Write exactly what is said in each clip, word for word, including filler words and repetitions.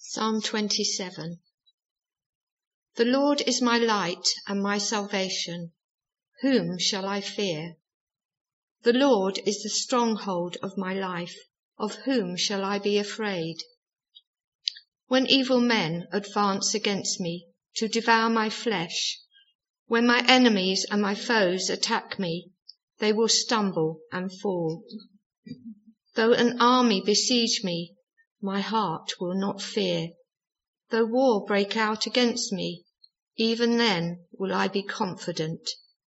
Psalm twenty-seven. The Lord is my light and my salvation. Whom shall I fear? The Lord is the stronghold of my life. Of whom shall I be afraid? When evil men advance against me to devour my flesh, when my enemies and my foes attack me, they will stumble and fall. Though an army besiege me, my heart will not fear. Though war break out against me, even then will I be confident.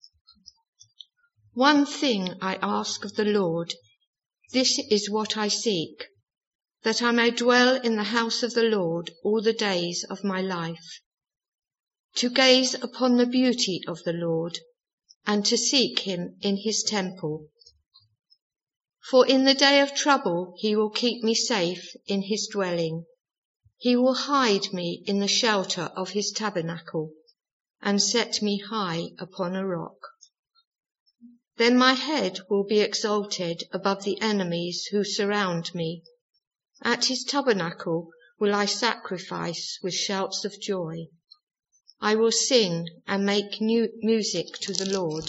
One thing I ask of the Lord, this is what I seek, that I may dwell in the house of the Lord all the days of my life, to gaze upon the beauty of the Lord, and to seek him in his temple. For in the day of trouble he will keep me safe in his dwelling. He will hide me in the shelter of his tabernacle, and set me high upon a rock. Then my head will be exalted above the enemies who surround me. At his tabernacle will I sacrifice with shouts of joy. I will sing and make new music to the Lord.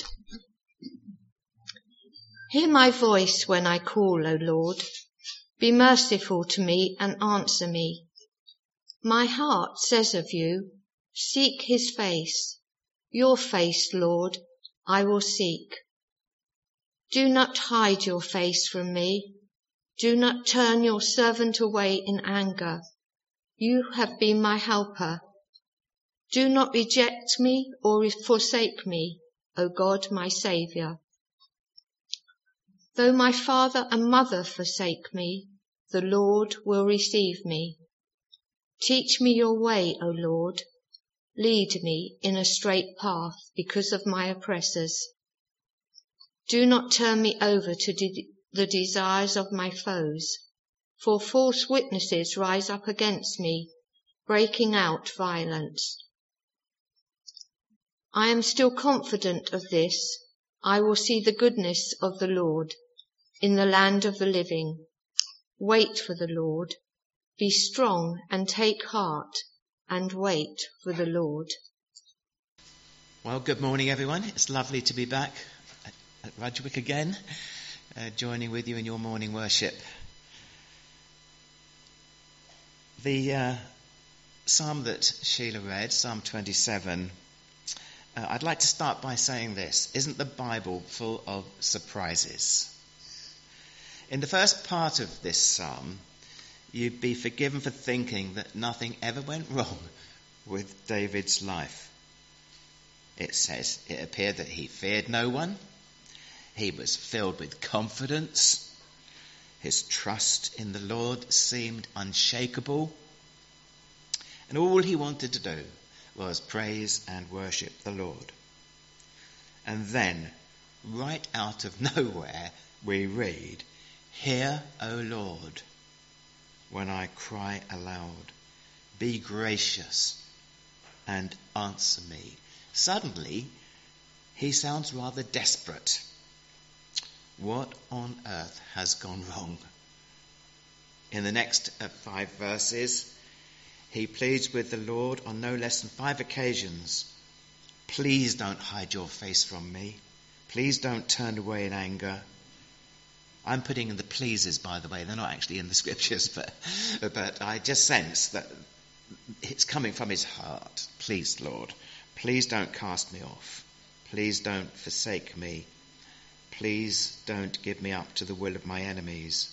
Hear my voice when I call, O Lord. Be merciful to me and answer me. My heart says of you, seek his face. Your face, Lord, I will seek. Do not hide your face from me. Do not turn your servant away in anger. You have been my helper. Do not reject me or forsake me, O God, my Saviour. Though my father and mother forsake me, the Lord will receive me. Teach me your way, O Lord. Lead me in a straight path because of my oppressors. Do not turn me over to de- the desires of my foes, for false witnesses rise up against me, breaking out violence. I am still confident of this. I will see the goodness of the Lord in the land of the living. Wait for the Lord. Be strong and take heart and wait for the Lord. Well, good morning, everyone. It's lovely to be back at, at Rudgwick again, uh, joining with you in your morning worship. The uh, psalm that Sheila read, Psalm twenty-seven, uh, I'd like to start by saying this. Isn't the Bible full of surprises? In the first part of this psalm, you'd be forgiven for thinking that nothing ever went wrong with David's life. It says it appeared that he feared no one. He was filled with confidence. His trust in the Lord seemed unshakable. And all he wanted to do was praise and worship the Lord. And then, right out of nowhere, we read, "Hear, O Lord, when I cry aloud. Be gracious and answer me." Suddenly, he sounds rather desperate. What on earth has gone wrong? In the next uh, five verses, he pleads with the Lord on no less than five occasions. Please don't hide your face from me. Please don't turn away in anger. I'm putting in the pleases, by the way. They're not actually in the scriptures, but but I just sense that it's coming from his heart. Please, Lord, please don't cast me off. Please don't forsake me. Please don't give me up to the will of my enemies.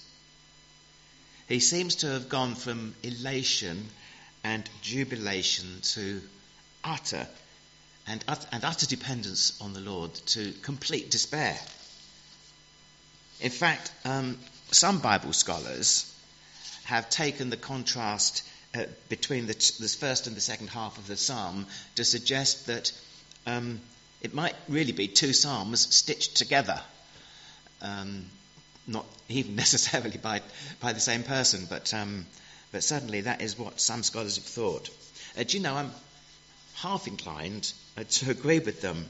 He seems to have gone from elation and jubilation to utter and utter, and utter dependence on the Lord, to complete despair. In fact, um, some Bible scholars have taken the contrast uh, between the, t- the first and the second half of the psalm to suggest that um, it might really be two psalms stitched together. Um, not even necessarily by, by the same person, but, um, but certainly that is what some scholars have thought. Uh, do you know, I'm half inclined uh, to agree with them,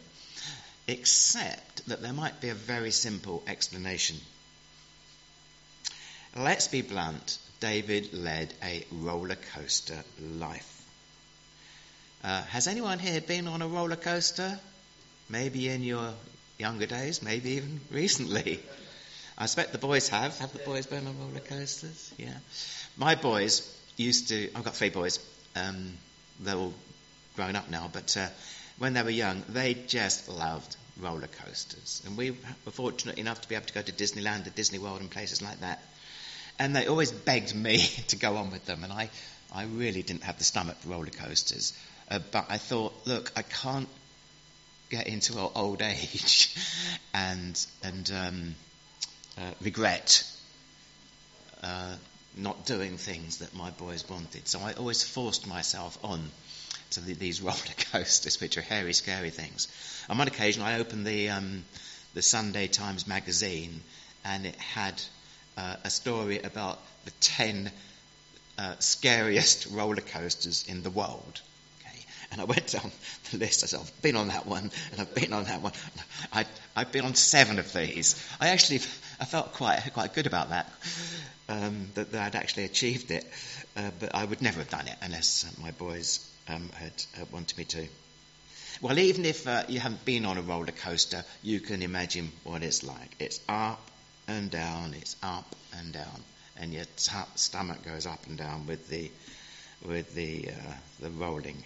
except that there might be a very simple explanation. Let's be blunt. David led a roller coaster life. Uh, has anyone here been on a roller coaster? Maybe in your younger days, maybe even recently. I expect the boys have. Have the boys been on roller coasters? Yeah. My boys used to, I've got three boys, um, they're all grown up now, but uh, when they were young, they just loved roller coasters. And we were fortunate enough to be able to go to Disneyland, to Disney World and places like that. And they always begged me to go on with them, and I, I really didn't have the stomach for roller coasters. Uh, but I thought, look, I can't get into old age and and um, uh, regret uh, not doing things that my boys wanted. So I always forced myself on to the, these roller coasters, which are hairy, scary things. On one occasion, I opened the um, the Sunday Times magazine, and it had uh, a story about the ten uh, scariest roller coasters in the world. And I went down the list. I said, I've been on that one, and I've been on that one. I, I've been on seven of these. I actually, I felt quite quite good about that, um, that, that I'd actually achieved it. Uh, but I would never have done it unless uh, my boys um, had uh, wanted me to. Well, even if uh, you haven't been on a roller coaster, you can imagine what it's like. It's up and down. It's up and down, and your t- stomach goes up and down with the with the uh, the rolling.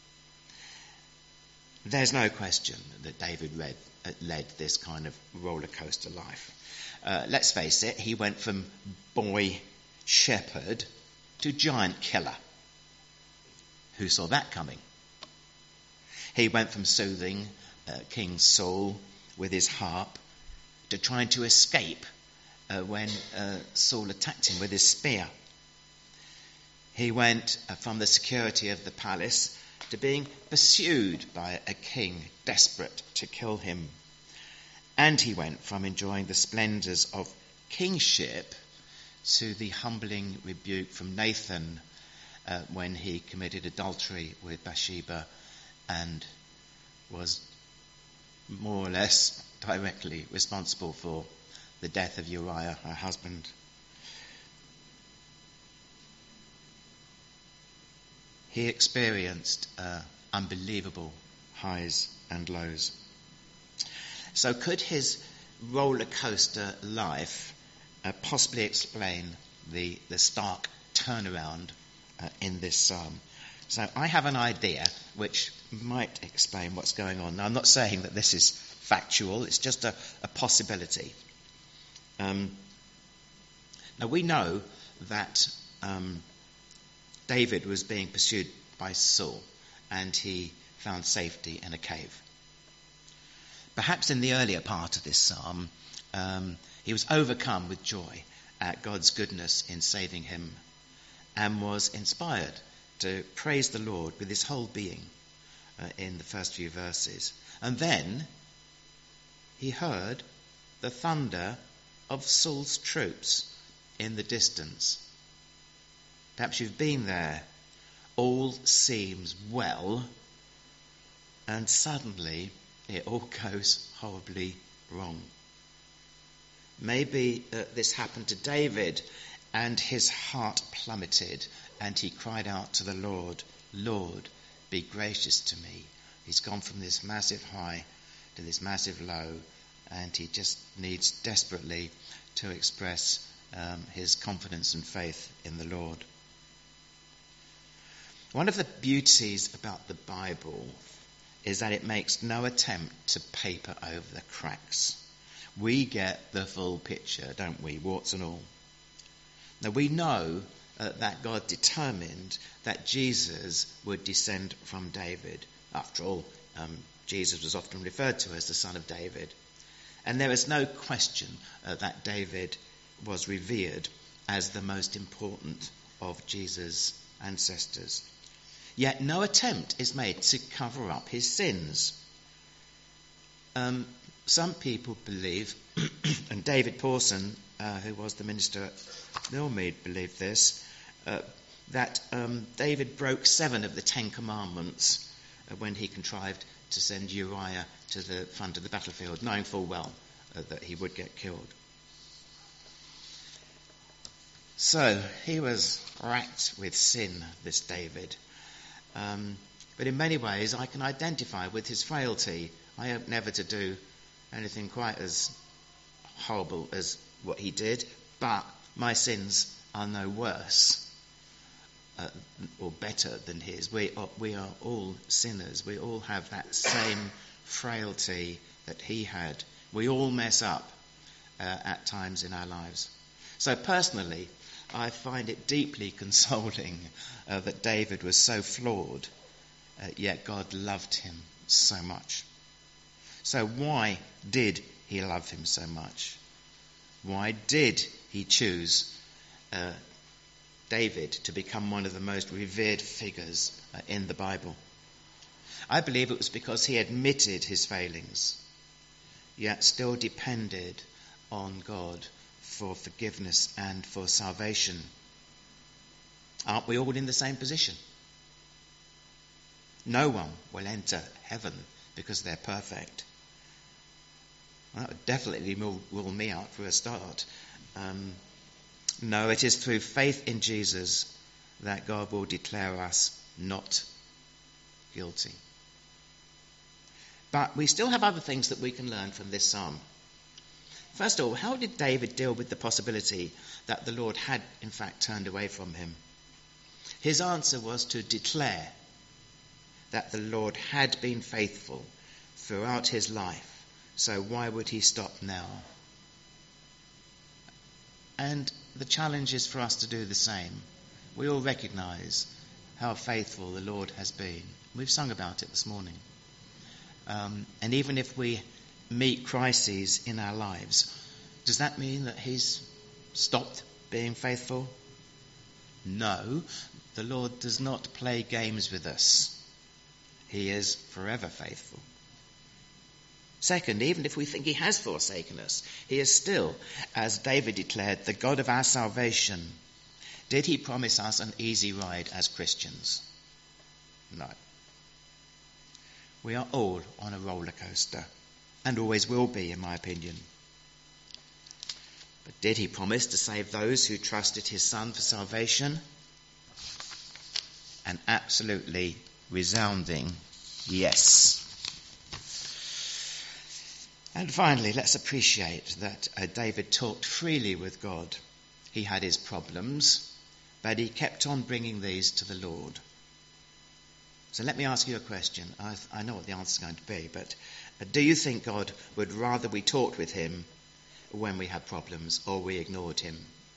There's no question that David read, uh, led this kind of roller coaster life. Uh, let's face it, he went from boy shepherd to giant killer. Who saw that coming? He went from soothing uh, King Saul with his harp to trying to escape uh, when uh, Saul attacked him with his spear. He went uh, from the security of the palace to being pursued by a king desperate to kill him. And he went from enjoying the splendours of kingship to the humbling rebuke from Nathan uh, when he committed adultery with Bathsheba and was more or less directly responsible for the death of Uriah, her husband. He experienced uh, unbelievable highs and lows. So could his roller coaster life uh, possibly explain the, the stark turnaround uh, in this psalm? So I have an idea which might explain what's going on. Now, I'm not saying that this is factual, it's just a, a possibility. Um, now we know that um, David was being pursued by Saul, and he found safety in a cave. Perhaps in the earlier part of this psalm, um, he was overcome with joy at God's goodness in saving him, and was inspired to praise the Lord with his whole being uh, in the first few verses. And then he heard the thunder of Saul's troops in the distance. Perhaps you've been there. All seems well, and suddenly it all goes horribly wrong. Maybe uh, this happened to David, and his heart plummeted, and he cried out to the Lord, Lord, be gracious to me. He's gone from this massive high to this massive low, and he just needs desperately to express um, his confidence and faith in the Lord. One of the beauties about the Bible is that it makes no attempt to paper over the cracks. We get the full picture, don't we, warts and all. Now we know uh, that God determined that Jesus would descend from David. After all, um, Jesus was often referred to as the son of David. And there is no question uh, that David was revered as the most important of Jesus' ancestors. Yet no attempt is made to cover up his sins. Um, some people believe, and David Pawson, uh, who was the minister at Millmead, believed this, uh, that um, David broke seven of the Ten Commandments uh, when he contrived to send Uriah to the front of the battlefield, knowing full well uh, that he would get killed. So he was racked with sin, this David. Um, but in many ways I can identify with his frailty. I hope never to do anything quite as horrible as what he did, but my sins are no worse uh, or better than his. We are, we are all sinners. We all have that same frailty that he had. We all mess up uh, at times in our lives. So personally, I find it deeply consoling uh, that David was so flawed, uh, yet God loved him so much. So why did he love him so much? Why did he choose uh, David to become one of the most revered figures uh, in the Bible? I believe it was because he admitted his failings, yet still depended on God for forgiveness and for salvation. Aren't we all in the same position? No one will enter heaven because they're perfect. That would definitely rule me out for a start. Um, no, it is through faith in Jesus that God will declare us not guilty. But we still have other things that we can learn from this psalm. First of all, how did David deal with the possibility that the Lord had in fact turned away from him? His answer was to declare that the Lord had been faithful throughout his life. So why would he stop now? And the challenge is for us to do the same. We all recognise how faithful the Lord has been. We've sung about it this morning. Um, and even if we meet crises in our lives, does that mean that he's stopped being faithful? No, the Lord does not play games with us. He is forever faithful. Second, even if we think he has forsaken us, he is still, as David declared, the God of our salvation. Did he promise us an easy ride as Christians? No. We are all on a roller coaster, and always will be, in my opinion. But did he promise to save those who trusted his Son for salvation? An absolutely resounding yes. And finally, let's appreciate that uh, David talked freely with God. He had his problems, but he kept on bringing these to the Lord. So let me ask you a question. I, I know what the answer is going to be, but uh, do you think God would rather we talked with him when we had problems or we ignored him?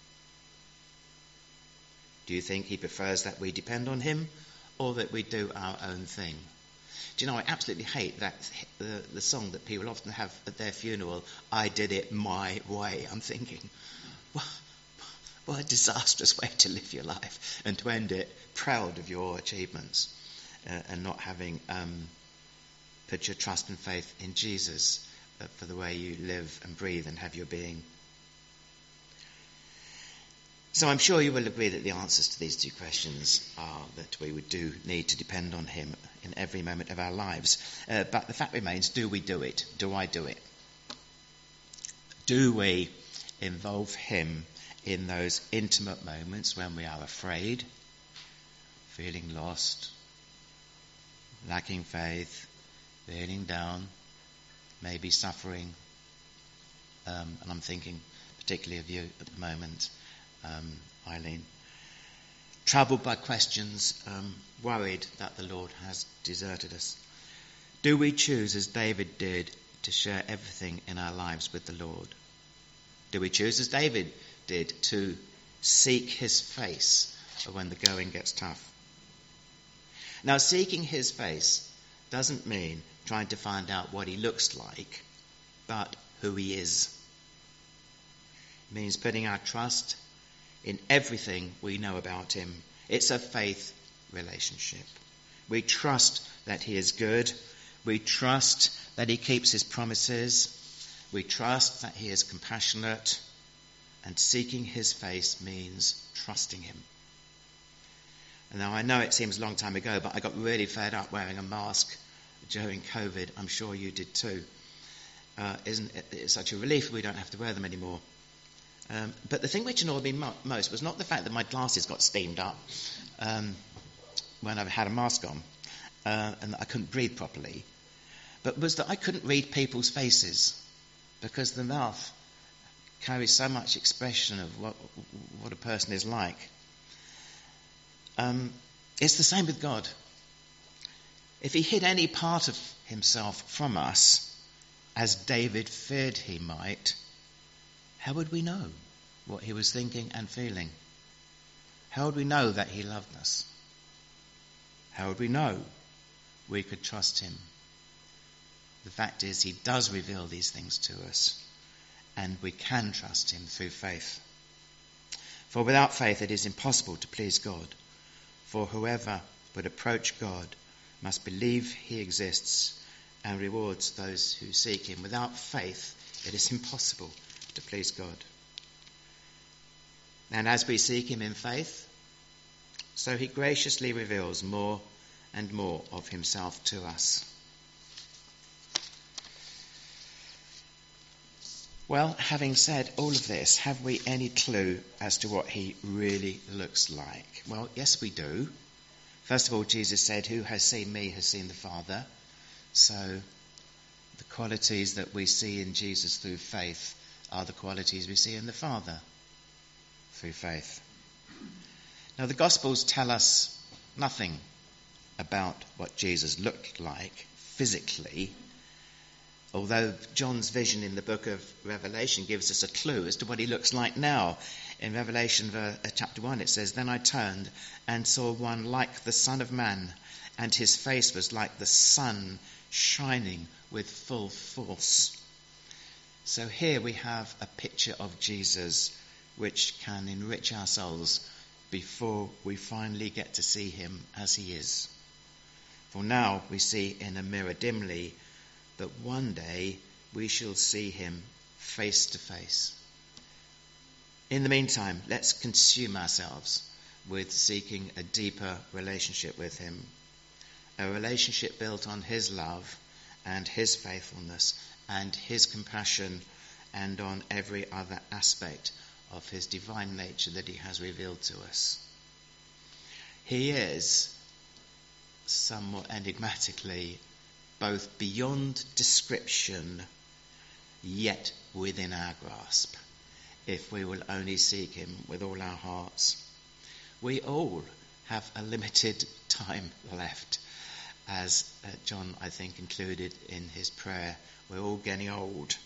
Do you think he prefers that we depend on him or that we do our own thing? Do you know, I absolutely hate that the, the song that people often have at their funeral, I did it my way. I'm thinking, what, what a disastrous way to live your life and to end it proud of your achievements uh, and not having um, put your trust and faith in Jesus uh, for the way you live and breathe and have your being. So I'm sure you will agree that the answers to these two questions are that we would do need to depend on him in every moment of our lives. Uh, but the fact remains, do we do it? Do I do it? Do we involve him in those intimate moments when we are afraid, feeling lost, lacking faith, feeling down, maybe suffering? Um, and I'm thinking particularly of you at the moment. Um, Eileen, troubled by questions, um, worried that the Lord has deserted us. Do we choose, as David did, to share everything in our lives with the Lord? Do we choose, as David did, to seek his face when the going gets tough? Now, seeking his face doesn't mean trying to find out what he looks like, but who he is. It means putting our trust in everything we know about him. It's a faith relationship. We trust that he is good. We trust that he keeps his promises. We trust that he is compassionate. And seeking his face means trusting him. And now I know it seems a long time ago, but I got really fed up wearing a mask during COVID. I'm sure you did too. Uh, isn't it it's such a relief we don't have to wear them anymore? Um, but the thing which annoyed me mo- most was not the fact that my glasses got steamed up um, when I had a mask on uh, and that I couldn't breathe properly, but was that I couldn't read people's faces because the mouth carries so much expression of what, what a person is like. Um, it's the same with God. If he hid any part of himself from us, as David feared he might, how would we know what he was thinking and feeling? How would we know that he loved us? How would we know we could trust him? The fact is, he does reveal these things to us, and we can trust him through faith. For without faith it is impossible to please God. For whoever would approach God must believe he exists and rewards those who seek him. Without faith it is impossible to please God. And as we seek him in faith, so he graciously reveals more and more of himself to us. Well, having said all of this, have we any clue as to what he really looks like? Well, yes, we do. First of all, Jesus said, "Who has seen me has seen the Father." So the qualities that we see in Jesus through faith are the qualities we see in the Father through faith. Now, the Gospels tell us nothing about what Jesus looked like physically, although John's vision in the book of Revelation gives us a clue as to what he looks like now. In Revelation chapter one it says, "Then I turned and saw one like the Son of Man, and his face was like the sun shining with full force." So here we have a picture of Jesus which can enrich our souls before we finally get to see him as he is. For now we see in a mirror dimly, but one day we shall see him face to face. In the meantime, let's consume ourselves with seeking a deeper relationship with him, a relationship built on his love and his faithfulness and his compassion, and on every other aspect of his divine nature that he has revealed to us. He is, somewhat enigmatically, both beyond description, yet within our grasp, if we will only seek him with all our hearts. We all have a limited time left, as uh, John, I think, included in his prayer. We're all getting old.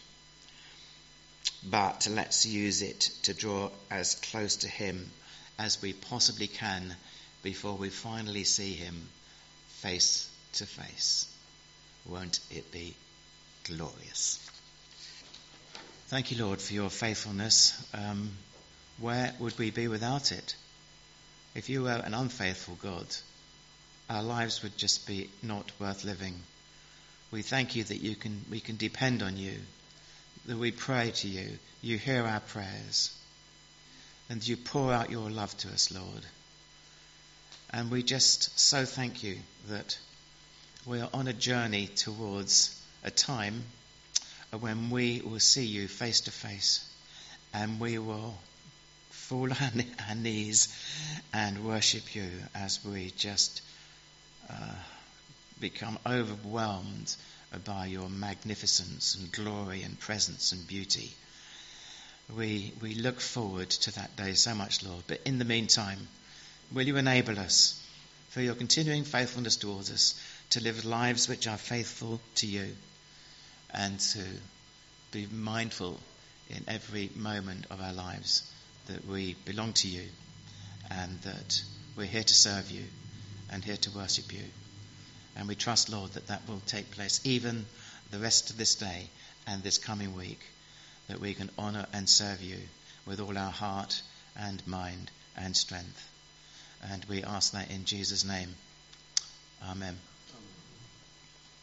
But let's use it to draw as close to him as we possibly can before we finally see him face to face. Won't it be glorious? Thank you, Lord, for your faithfulness. Um, where would we be without it? If you were an unfaithful God, our lives would just be not worth living. We thank you that you can, we can depend on you, that we pray to you, you hear our prayers, and you pour out your love to us, Lord. And we just so thank you that we are on a journey towards a time when we will see you face to face, and we will fall on our knees and worship you as we just uh, become overwhelmed by your magnificence and glory and presence and beauty. We we look forward to that day so much, Lord. But in the meantime, will you enable us, for your continuing faithfulness towards us, to live lives which are faithful to you, and to be mindful in every moment of our lives that we belong to you, and that we're here to serve you and here to worship you. And we trust, Lord, that that will take place even the rest of this day and this coming week, that we can honour and serve you with all our heart and mind and strength. And we ask that in Jesus' name. Amen.